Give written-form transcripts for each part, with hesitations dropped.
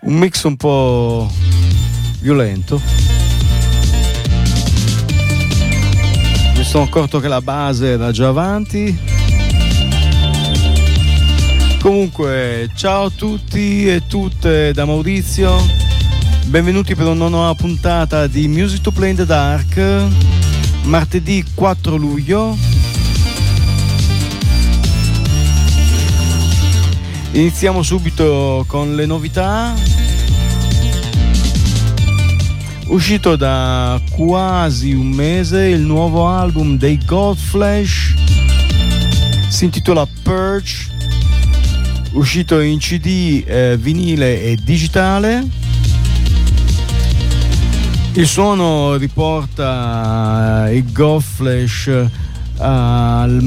un mix un po' violento. Mi sono accorto che la base era già avanti. Comunque, ciao a tutti e tutte da Maurizio, benvenuti per una nuova puntata di Music to Play in the Dark, martedì 4 luglio. Iniziamo subito con le novità. Uscito da quasi un mese il nuovo album dei Godflesh, si intitola Purge, uscito in CD, vinile e digitale. Il suono riporta i Godflesh al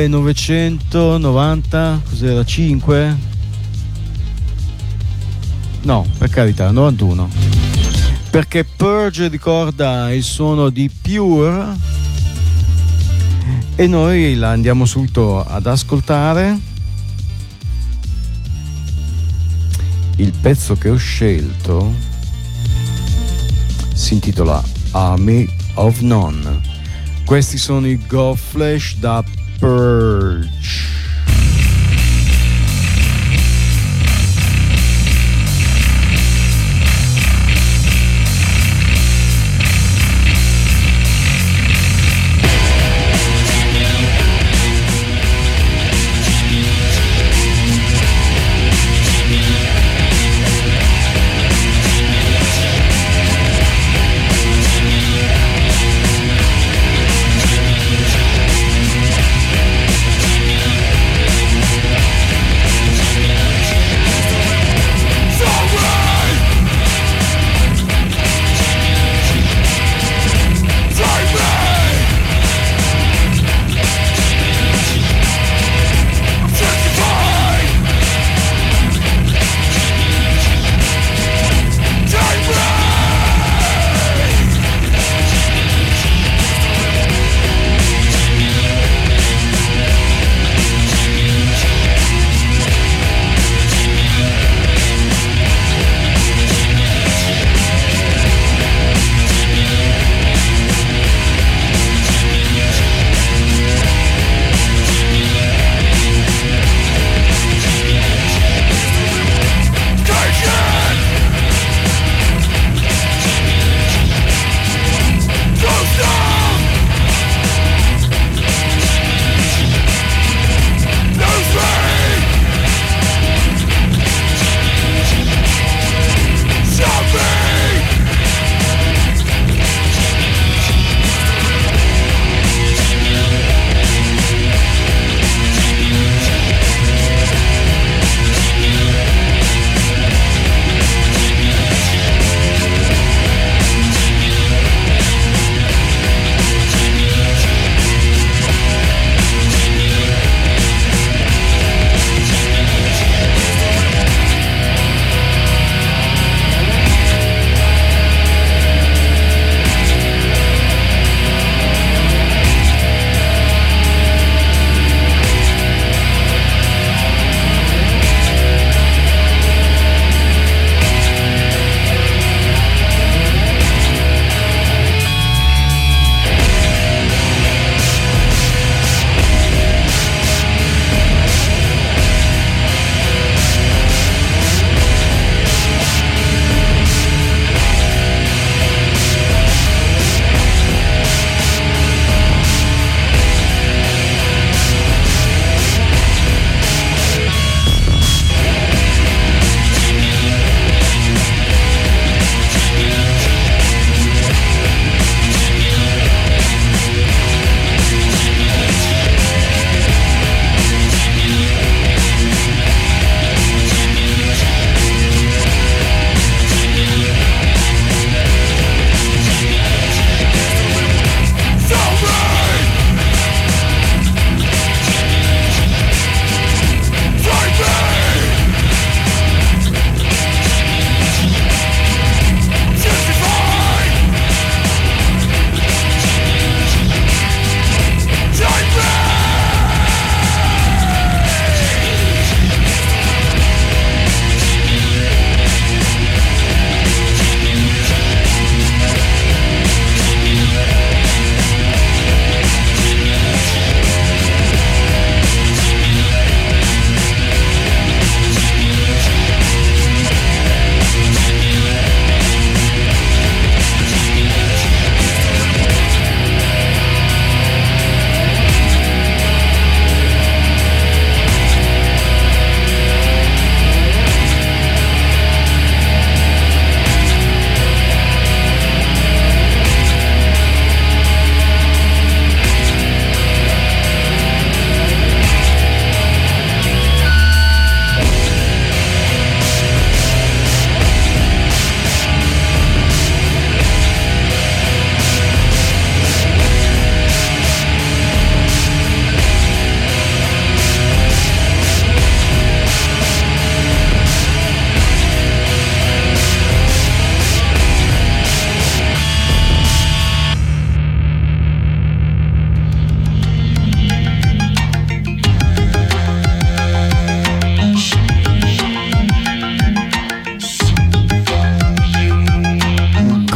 1990, cos'era, 5? No, per carità, 91. Perché Purge ricorda il suono di Pure e noi la andiamo subito ad ascoltare. Il pezzo che ho scelto si intitola Army of None. Questi sono i Godflesh da Purge. Yeah.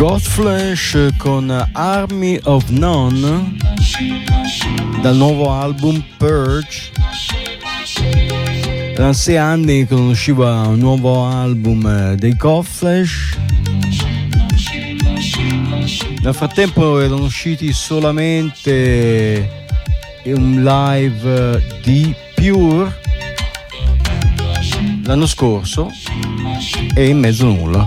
Godflesh con Army of None dal nuovo album Purge. Erano 6 anni che non usciva un nuovo album dei Godflesh. Nel frattempo erano usciti solamente un live di Pure l'anno scorso e in mezzo nulla.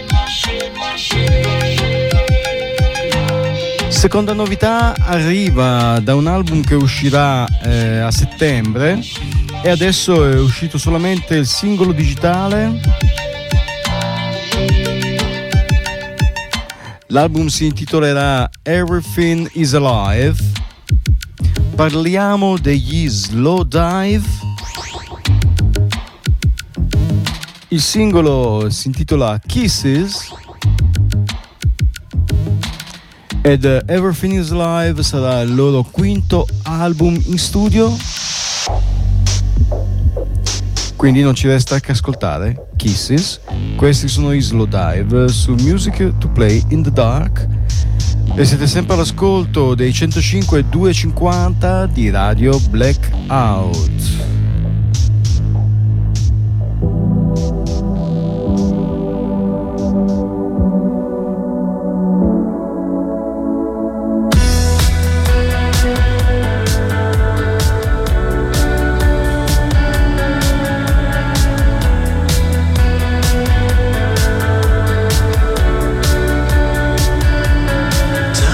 Seconda novità arriva da un album che uscirà a settembre e adesso è uscito solamente il singolo digitale. L'album si intitolerà Everything is Alive. Parliamo degli Slowdive. Il singolo si intitola Kisses ed Everything is Alive sarà il loro quinto album in studio. Quindi non ci resta che ascoltare Kisses. Questi sono i Slowdive su Music to Play in the Dark e siete sempre all'ascolto dei 105.250 di Radio Blackout.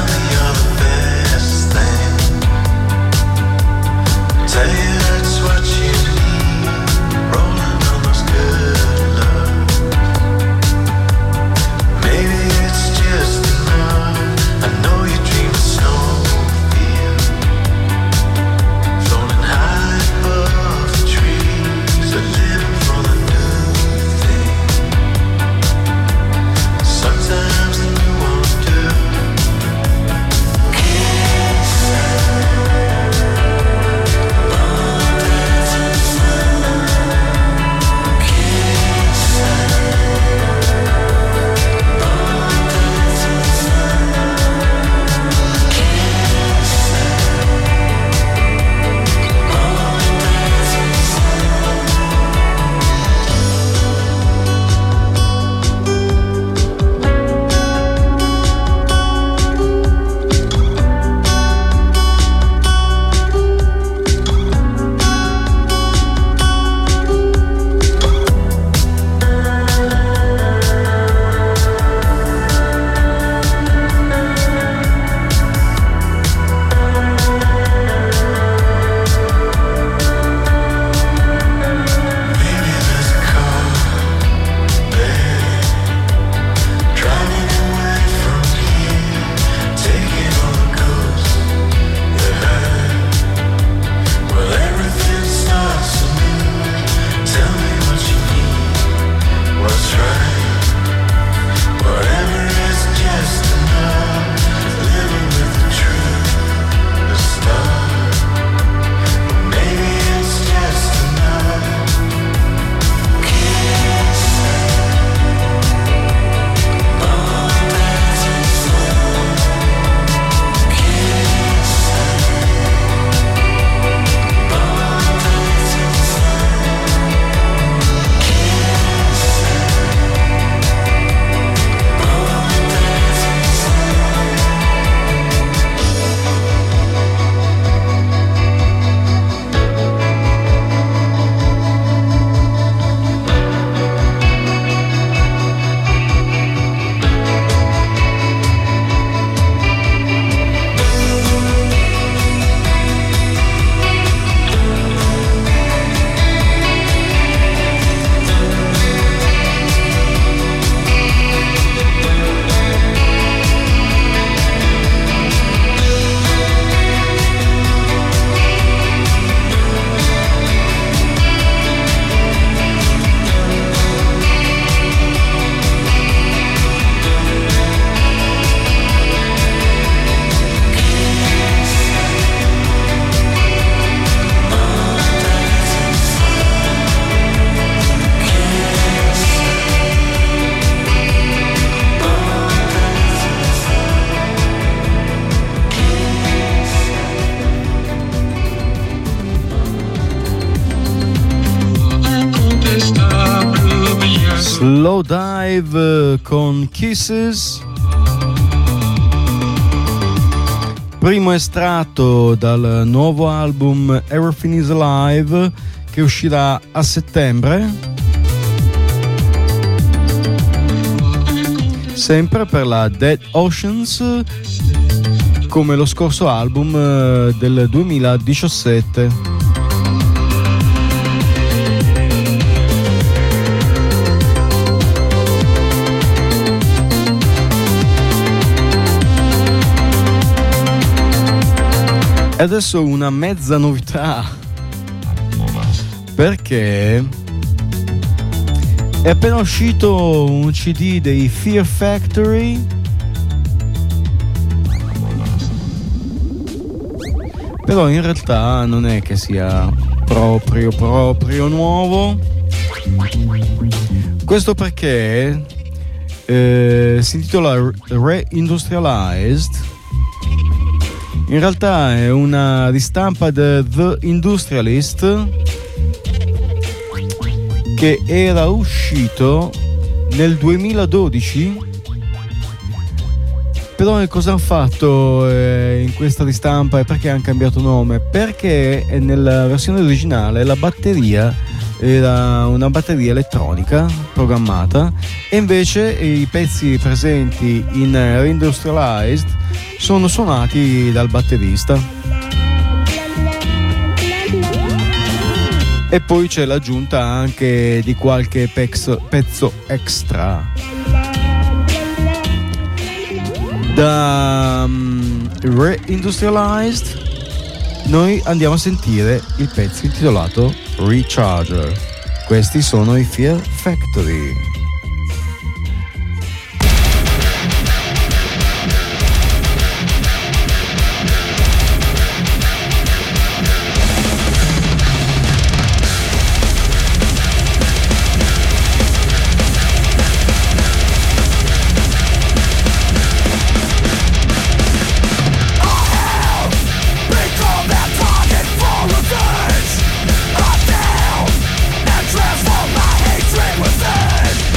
What Slowdive con Kisses, primo estratto dal nuovo album Everything is Alive che uscirà a settembre, sempre per la Dead Oceans, come lo scorso album del 2017. E adesso una mezza novità, perché è appena uscito un CD dei Fear Factory, però in realtà non è che sia proprio nuovo. Questo perché si intitola Reindustrialized. In realtà è una ristampa di The Industrialist che era uscito nel 2012, però cosa hanno fatto in questa ristampa e perché hanno cambiato nome? Perché nella versione originale la batteria era una batteria elettronica programmata e invece i pezzi presenti in Reindustrialized sono suonati dal batterista. E poi c'è l'aggiunta anche di qualche pezzo extra. Da Reindustrialized noi andiamo a sentire il pezzo intitolato Recharger. Questi sono i Fear Factory. Transform my hatred within.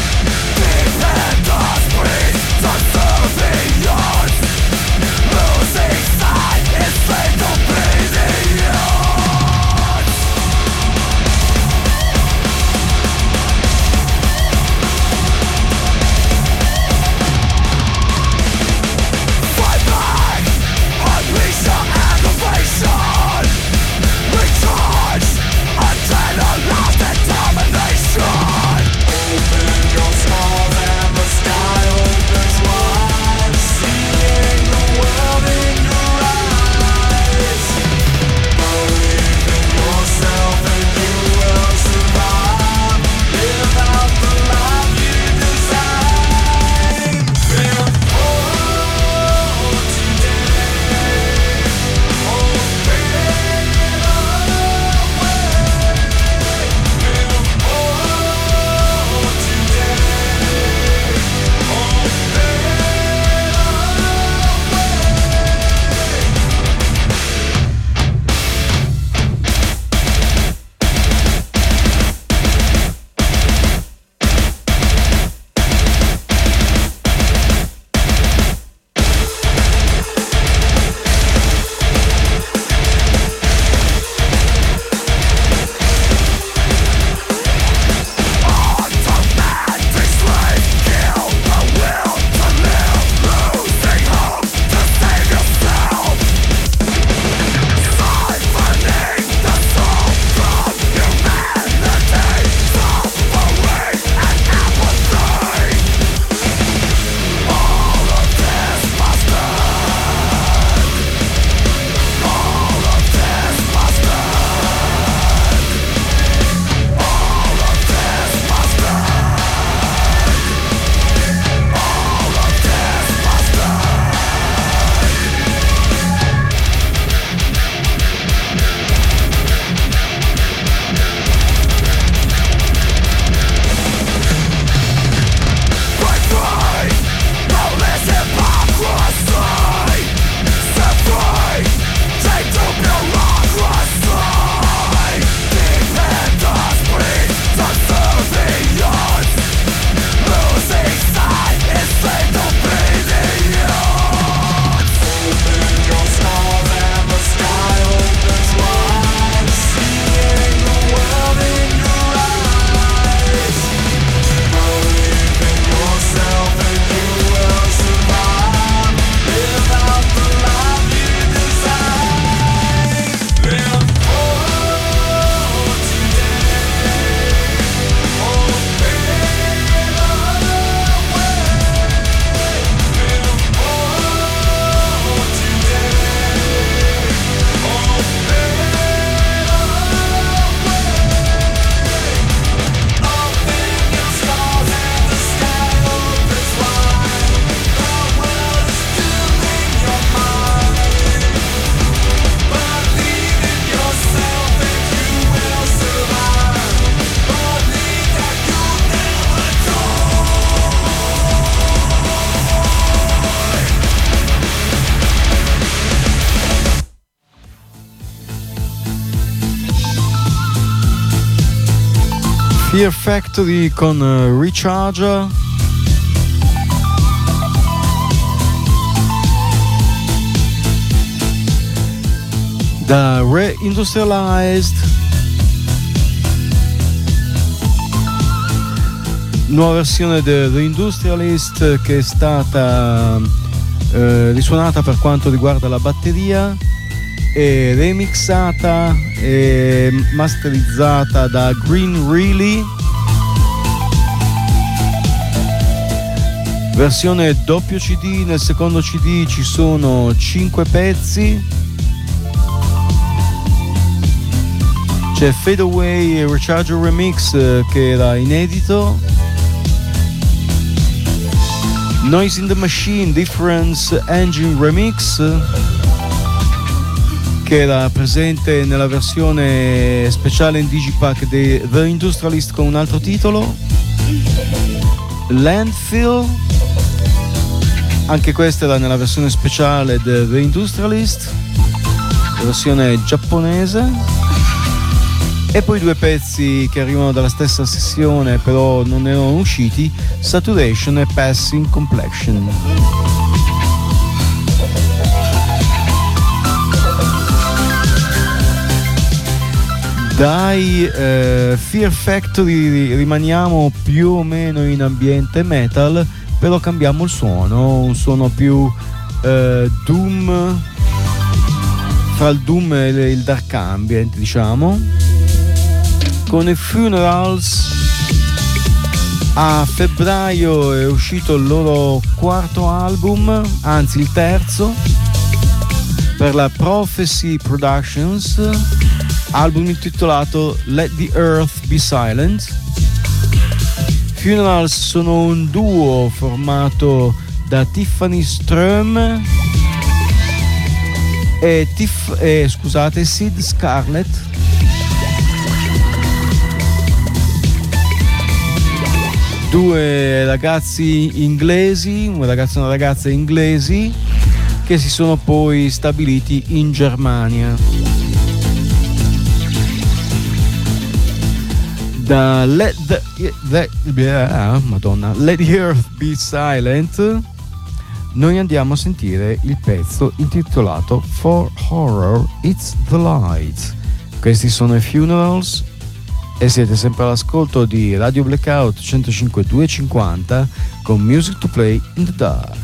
Fear Factory con Recharger. Da Reindustrialized, nuova versione del Reindustrialist che è stata risuonata per quanto riguarda la batteria e remixata e masterizzata da Green Really, versione doppio CD. Nel secondo CD ci sono 5 pezzi, c'è Fade Away e Recharger Remix che era inedito, Noise in the Machine Difference Engine Remix che era presente nella versione speciale in digipack di The Industrialist con un altro titolo, Landfill, anche questa era nella versione speciale di The Industrialist, la versione giapponese, e poi 2 pezzi che arrivano dalla stessa sessione però non erano usciti, Saturation e Passing Complexion. Dai Fear Factory rimaniamo più o meno in ambiente metal, però cambiamo il suono, un suono più doom, fra il doom e il dark ambient, diciamo, con i Funerals. A febbraio è uscito il loro 4º album, anzi il 3º, per la Prophecy Productions, album intitolato Let the Earth Be Silent. Funerals sono un duo formato da Tiffany Ström e Sid Scarlett. Due ragazzi inglesi, un ragazzo e una ragazza inglesi, che si sono poi stabiliti in Germania. Da Let the Earth Be Silent noi andiamo a sentire il pezzo intitolato For Horror It's the Light. Questi sono i Funerals e siete sempre all'ascolto di Radio Blackout 105.250 con Music to Play in the Dark.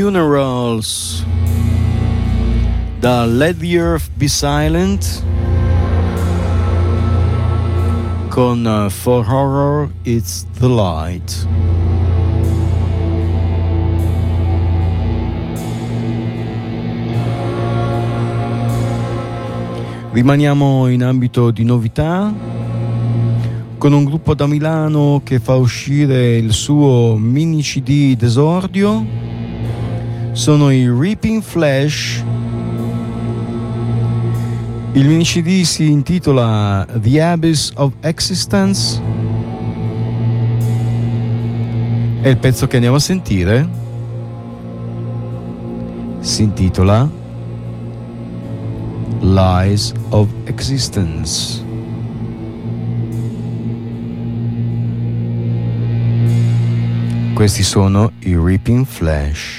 Funerals da Let the Earth Be Silent con For Horror It's the Light. Rimaniamo in ambito di novità con un gruppo da Milano che fa uscire il suo mini CD d'esordio. Sono i Reaping Flesh. Il mini CD si intitola The Abyss of Existence e il pezzo che andiamo a sentire si intitola Lies of Existence. Questi sono i Reaping Flesh.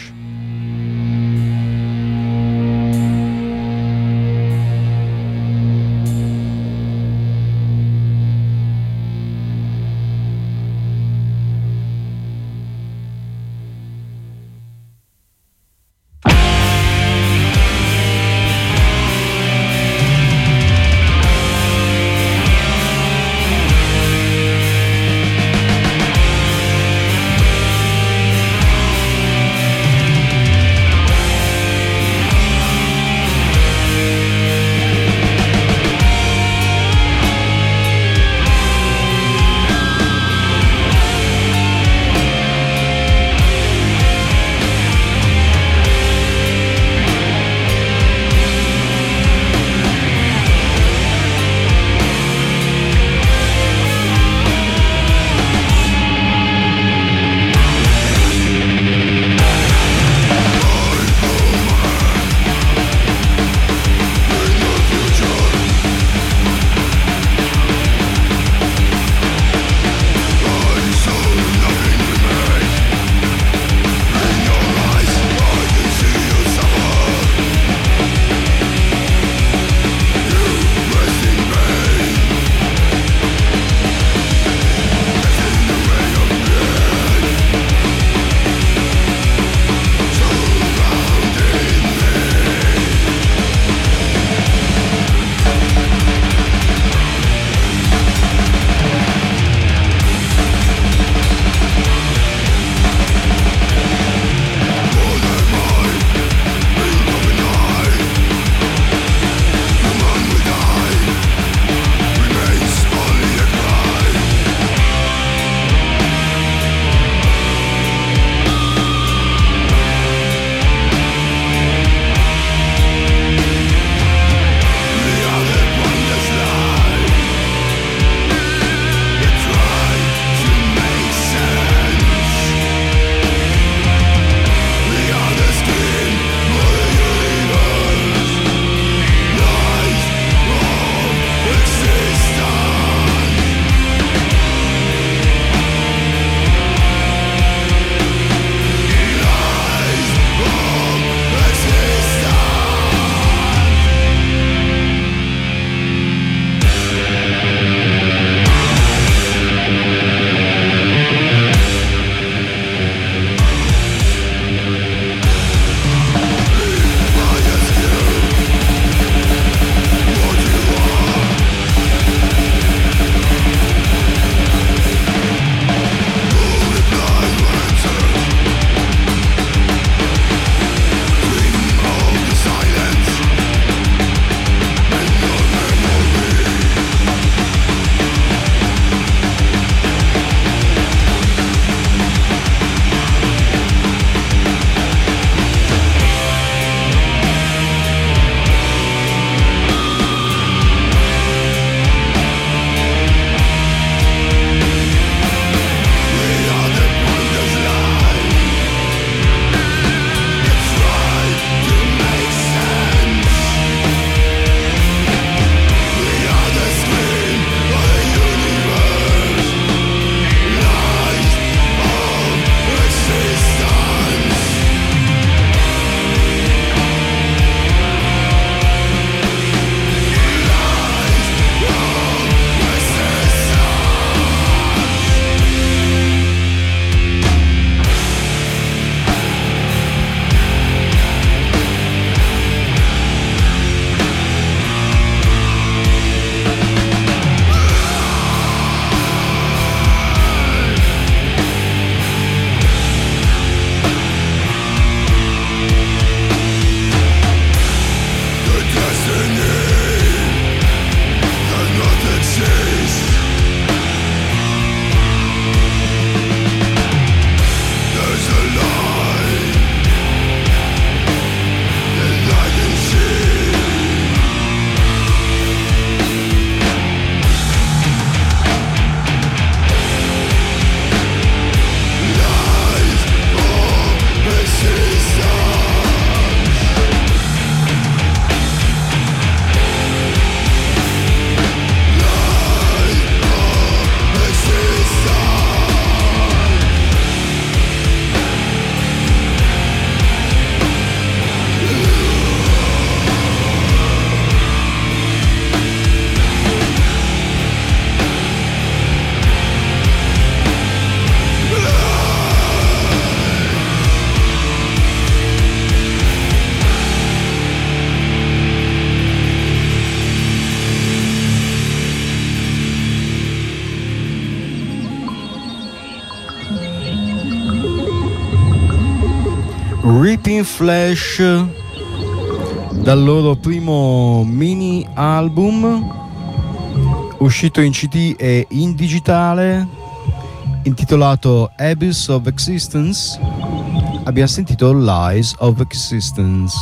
Ripping Flash, dal loro primo mini album uscito in CD e in digitale, intitolato Abyss of Existence. Abbiamo sentito Lies of Existence,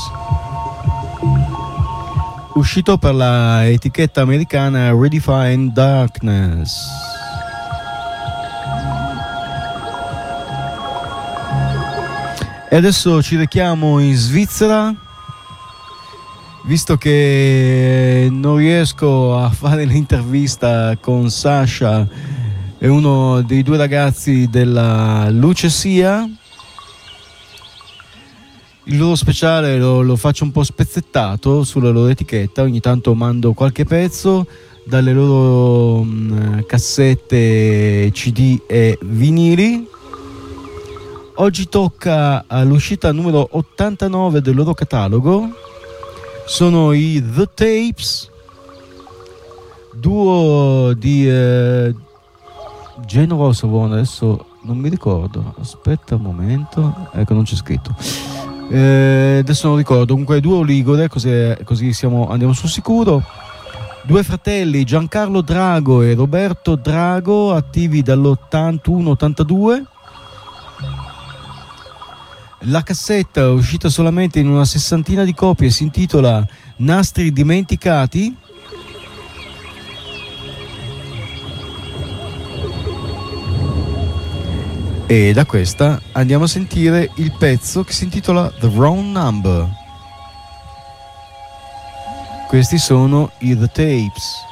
uscito per la etichetta americana Redefined Darkness. E adesso ci rechiamo in Svizzera, visto che non riesco a fare l'intervista con Sasha e uno dei due ragazzi della Lucesia. Il loro speciale lo faccio un po' spezzettato sulla loro etichetta, ogni tanto mando qualche pezzo dalle loro cassette CD e vinili. Oggi tocca all'uscita numero 89 del loro catalogo. Sono i The Tapes, duo di Genova o Savona, adesso non mi ricordo, aspetta un momento, ecco, non c'è scritto, adesso non ricordo, comunque duo ligure, così andiamo sul sicuro. Due fratelli, Giancarlo Drago e Roberto Drago, attivi dall'81-82. La cassetta è uscita solamente in una 60ina di copie, si intitola Nastri dimenticati. E da questa andiamo a sentire il pezzo che si intitola The Wrong Number. Questi sono i The Tapes.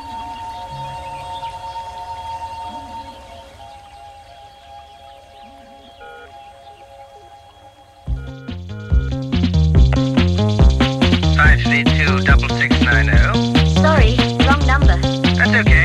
Sorry, wrong number. That's okay.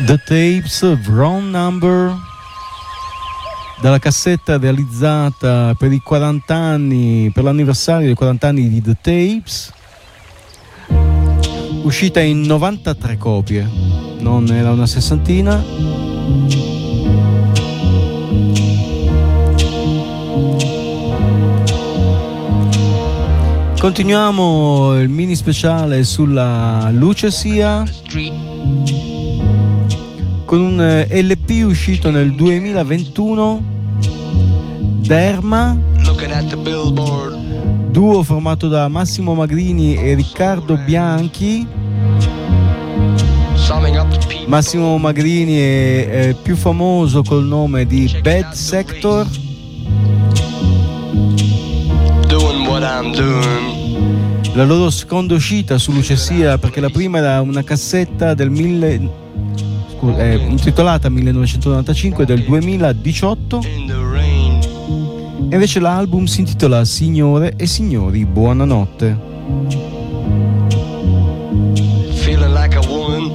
The Tapes, Wrong Number, dalla cassetta realizzata per i 40 anni, per l'anniversario dei 40 anni di The Tapes, uscita in 93 copie, non era una sessantina. Continuiamo il mini speciale sulla Lucesia con un LP uscito nel 2021, Derma, duo formato da Massimo Magrini e Riccardo Bianchi. Massimo Magrini è più famoso col nome di Bad Sector. La loro seconda uscita su Lucesia, perché la prima era una cassetta del intitolata 1995 del 2018, e invece l'album si intitola Signore e Signori, buonanotte. Feeling like a woman,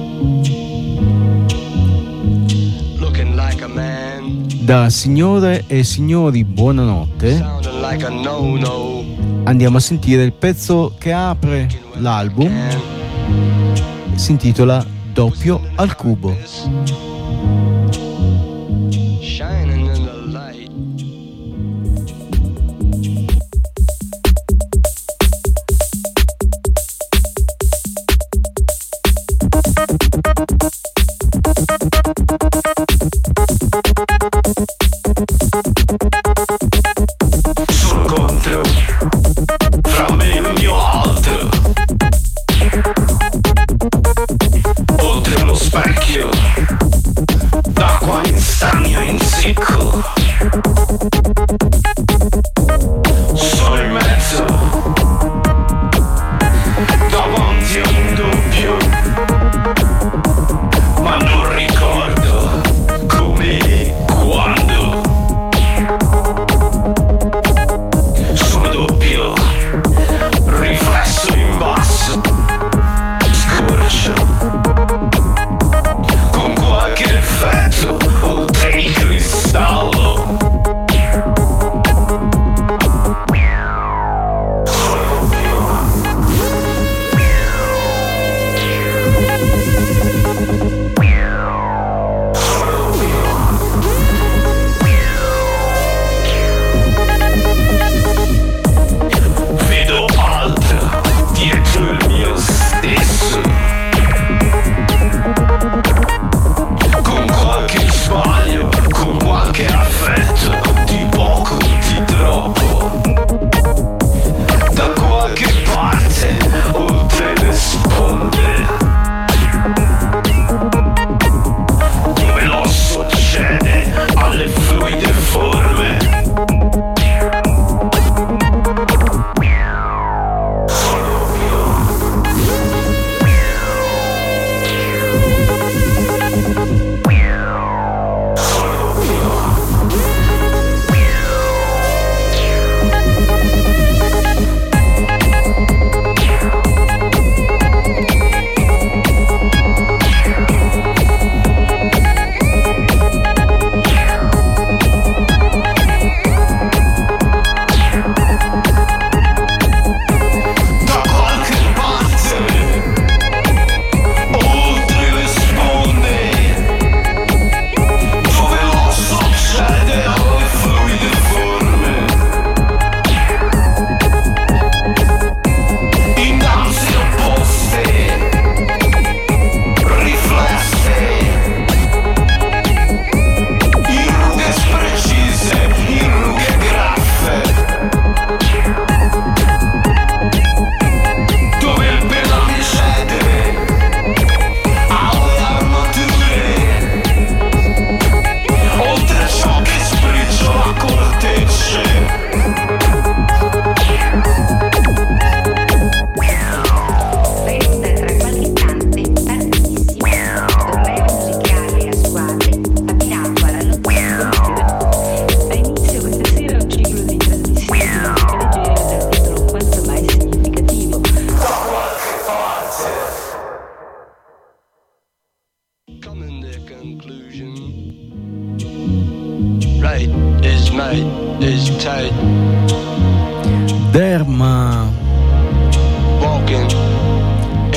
looking like a man. Da Signore e Signori, buonanotte, Sounding like a no-no. andiamo a sentire il pezzo che apre l'album, si intitola Doppio al cubo. Shining in the light. Sul contro, fra me e il mio altro, oltre lo specchio, da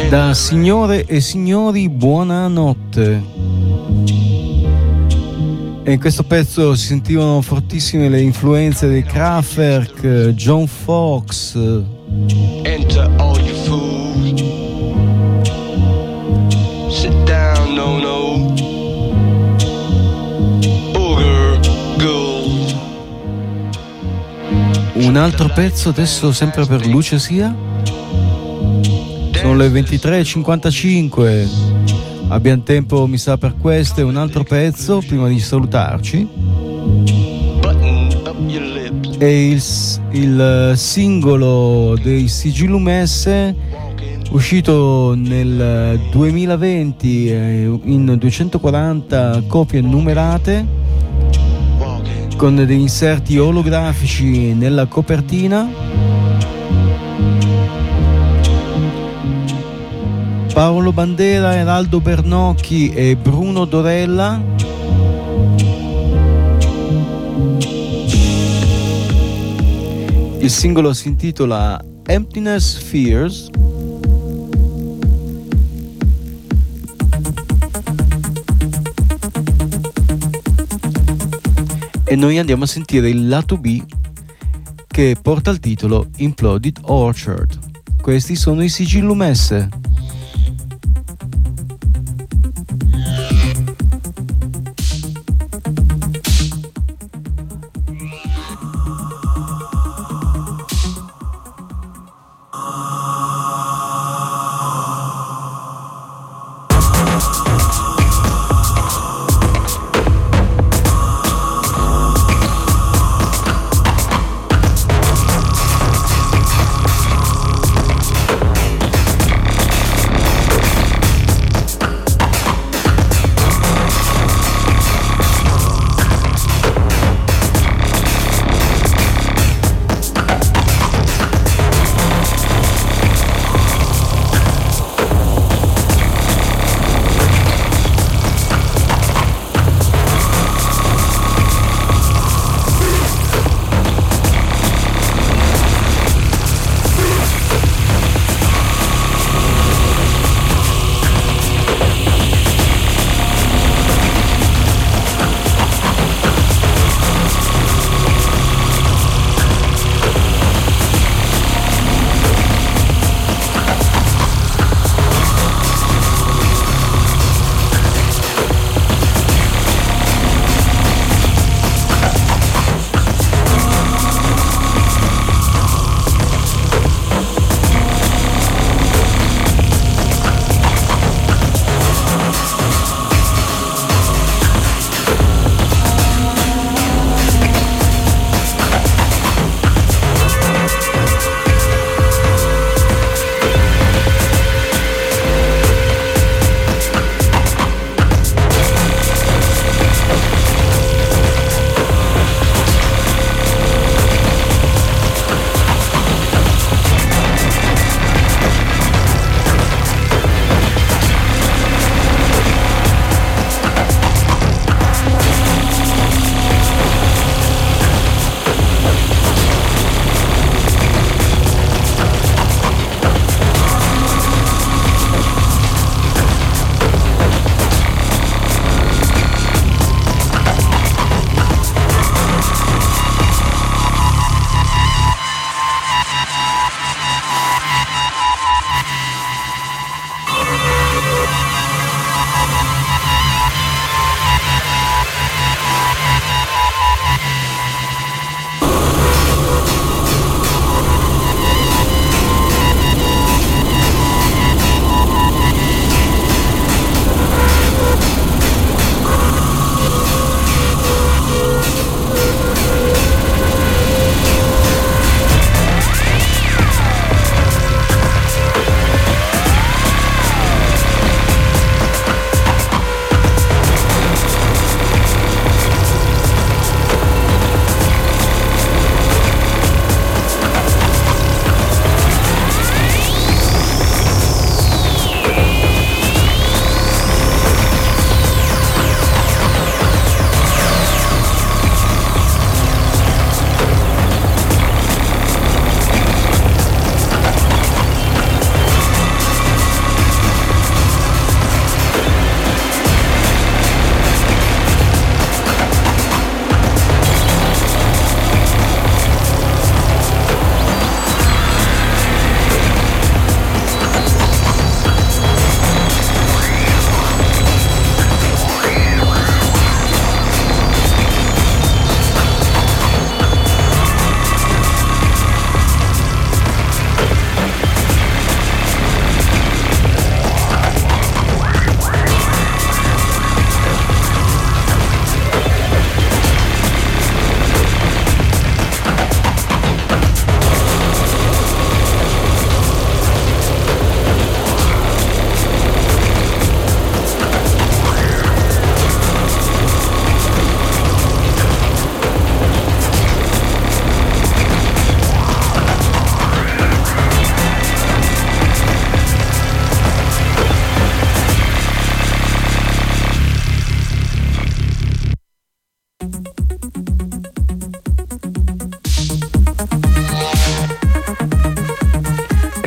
Da signore e signori, buonanotte. E in questo pezzo si sentivano fortissime le influenze dei Kraftwerk, John Fox. Enter all your food. Sit down, no, no. Ogre, gold. Un altro pezzo adesso sempre per Luce Sia. Sono le 23:55. Abbiamo tempo, mi sa, per questo e un altro pezzo prima di salutarci. Button up your lips. È il singolo dei Sigillum S, uscito nel 2020 in 240 copie numerate, con degli inserti olografici nella copertina. Paolo Bandera, Eraldo Bernocchi e Bruno Dorella. Il singolo si intitola Emptiness Fears. E noi andiamo a sentire il lato B, che porta il titolo Imploded Orchard. Questi sono i Sigillum S.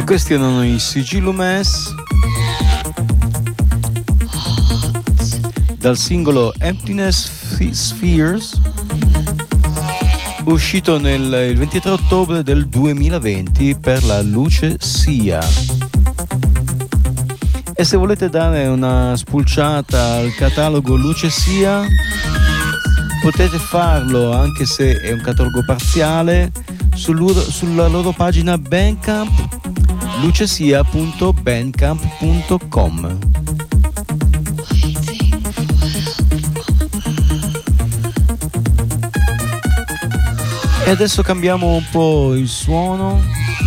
Questi erano i Sigillum S dal singolo Emptiness Spheres, uscito il 23 ottobre del 2020 per la Luce Sia. E se volete dare una spulciata al catalogo Luce Sia, potete farlo, anche se è un catalogo parziale, sulla loro pagina Bandcamp, lucesia.bandcamp.com. E adesso cambiamo un po' il suono,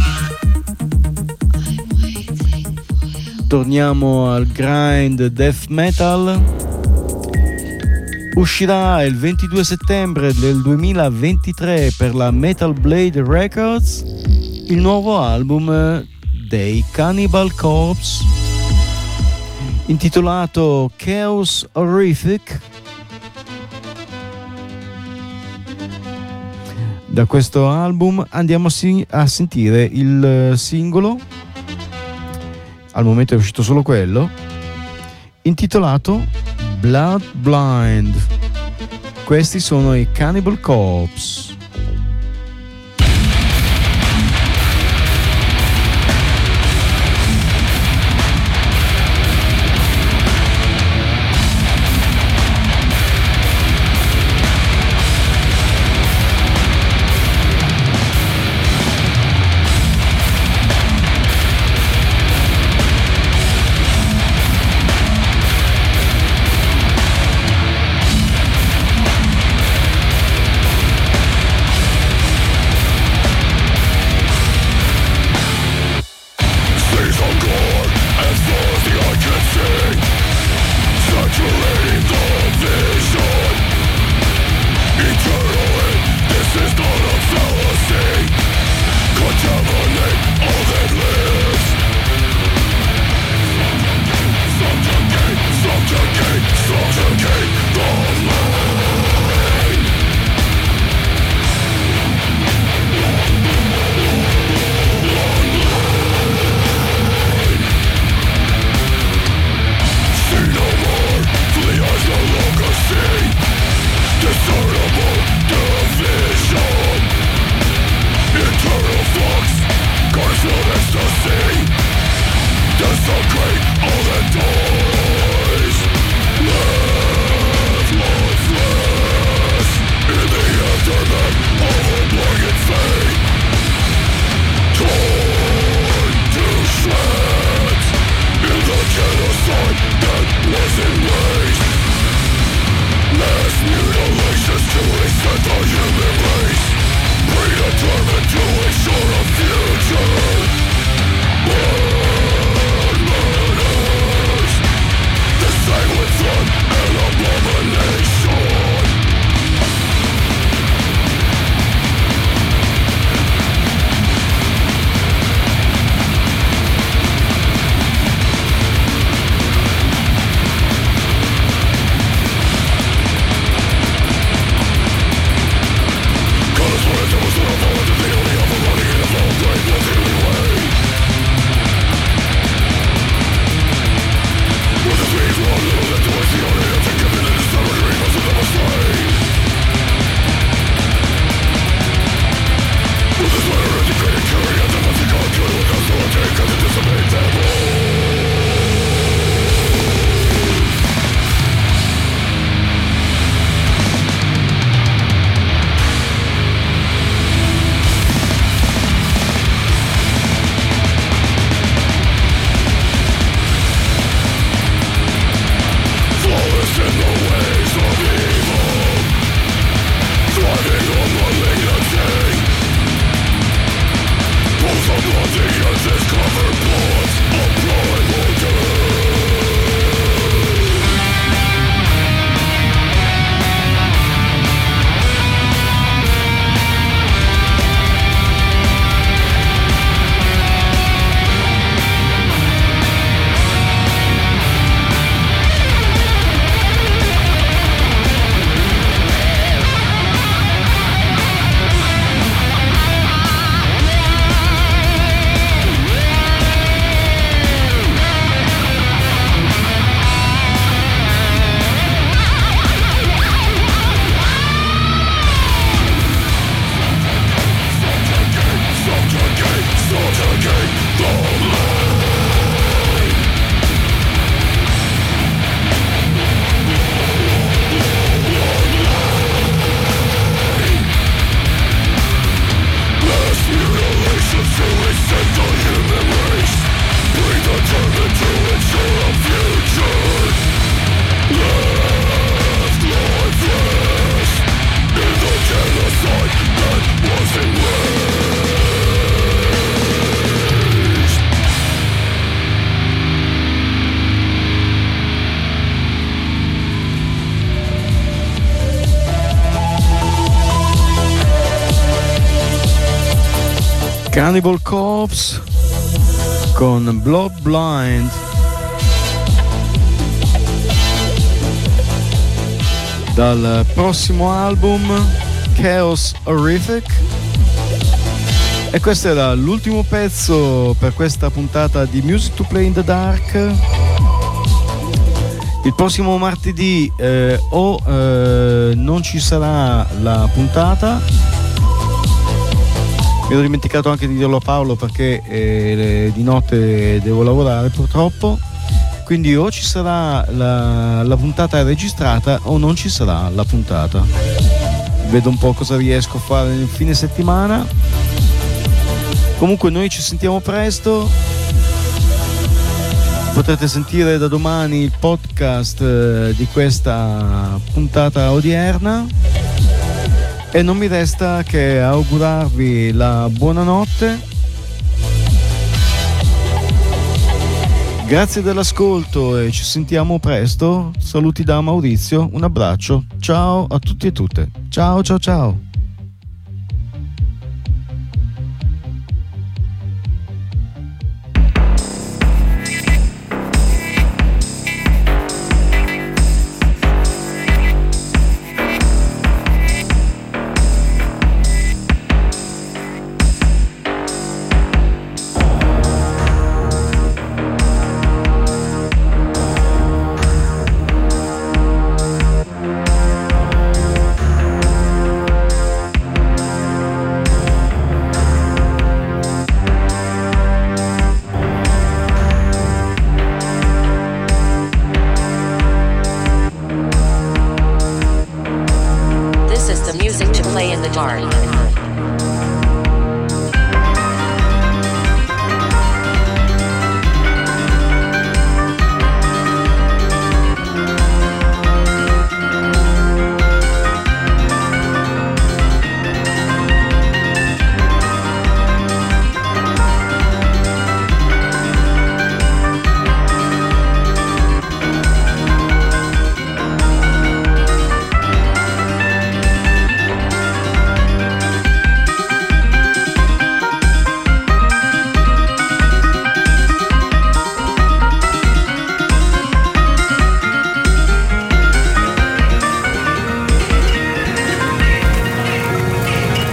torniamo al grind death metal. Uscirà il 22 settembre del 2023 per la Metal Blade Records il nuovo album dei Cannibal Corpse, intitolato Chaos Horrific. Da questo album andiamo a sentire il singolo, al momento è uscito solo quello, intitolato Blood Blind. Questi sono i Cannibal Corpse. See no more, to the eyes of Cannibal Corpse con Blood Blind. Dal prossimo album Chaos Horrific. E questo era l'ultimo pezzo per questa puntata di Music to Play in the Dark. Il prossimo martedì non ci sarà la puntata. Mi ero dimenticato anche di dirlo a Paolo perché di notte devo lavorare purtroppo. Quindi o ci sarà la puntata registrata o non ci sarà la puntata. Vedo un po' cosa riesco a fare nel fine settimana. Comunque noi ci sentiamo presto. Potrete sentire da domani il podcast di questa puntata odierna. E non mi resta che augurarvi la buonanotte. Grazie dell'ascolto e ci sentiamo presto. Saluti da Maurizio, un abbraccio. Ciao a tutti e tutte. Ciao ciao ciao.